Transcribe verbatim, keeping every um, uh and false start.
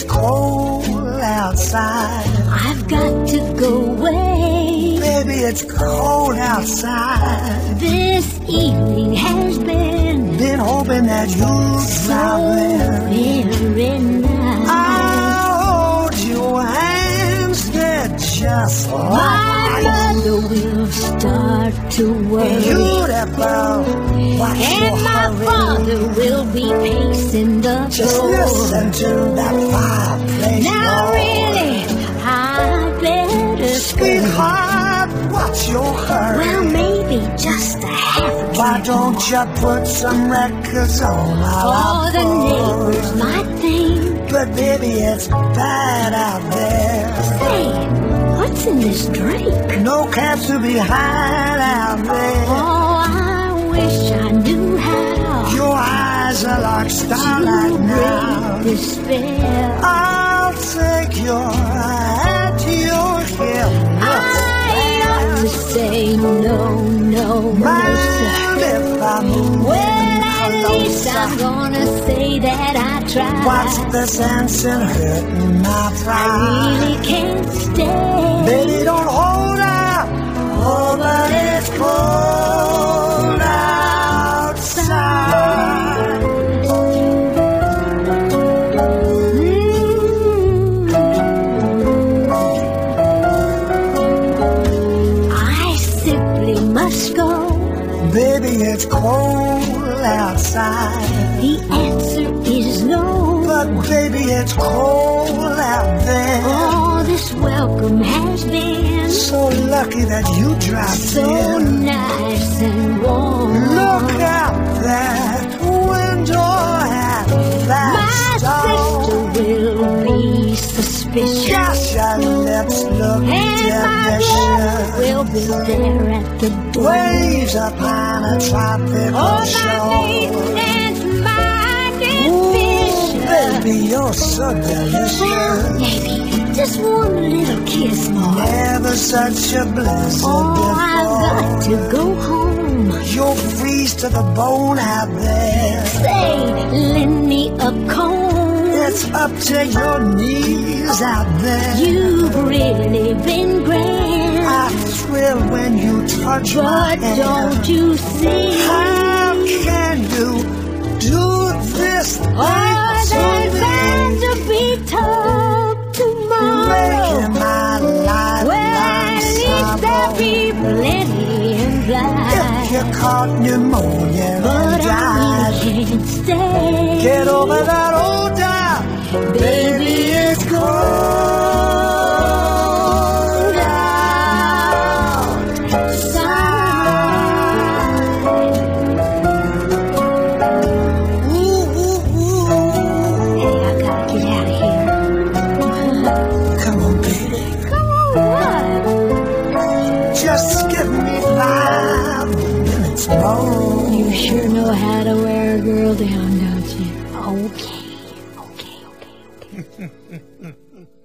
cold outside. I've got to go away. Baby, it's cold outside. This evening has been Been hoping that you'd drive there. very nice. I'll hold your hands, they're just My like mother will start to worry, beautiful. Watch and your my hurry. father will be pacing the Just floor. listen to that fireplace Now roar. really, I better scream. Sweetheart, what's your hurry? Well, maybe just a half a Why drink don't more. you put some records on while Oh, I the pour? neighbors might think, But baby, it's bad out there. hey, what's in this drink? No cabs to be had out there. Oh, I wish I knew how Your eyes are like to starlight now. break this spell. I'll take your hat to your hip. I ought to say no, no, no, sir. Mind if I move Well, at least closer? I'm gonna say that I tried. What's the sense in hurting my I pride? really can't stay. Baby, don't hold out. Oh, but it's cold outside. I simply must go. Baby, it's cold outside. The answer is no. But baby, it's cold out there. Oh, this welcome has been So lucky that you dropped so in. nice and warm. Look out that window at that My stone. sister will be suspicious, Gosh, your lips look and my brother delicious. will be there at the door. Waves upon a tropical Oh, my shore. maintenance minded Ooh, bishop. baby, you're so Well, delicious. maybe just one little kiss more. Never such a blizzard Oh, I've got before. to go home. You'll freeze to the bone out there. Say, lend me a comb. It's up to your knees out there. You've really been grand, I thrill when you touch my but hand. don't you see? How can you do this thing Oh, so there's bound big? to be tough tomorrow. Making my life Well, like at least there'll summer. be plenty If implied. you caught pneumonia and But I died, really can't stay. get over that old doubt. Baby, it's cold outside. Ooh, ooh, ooh. Hey, I gotta get out of here. Come on, baby. Come on, what? Just give me five minutes more. You sure know how to wear a girl down, don't you? Okay, okay, okay, okay.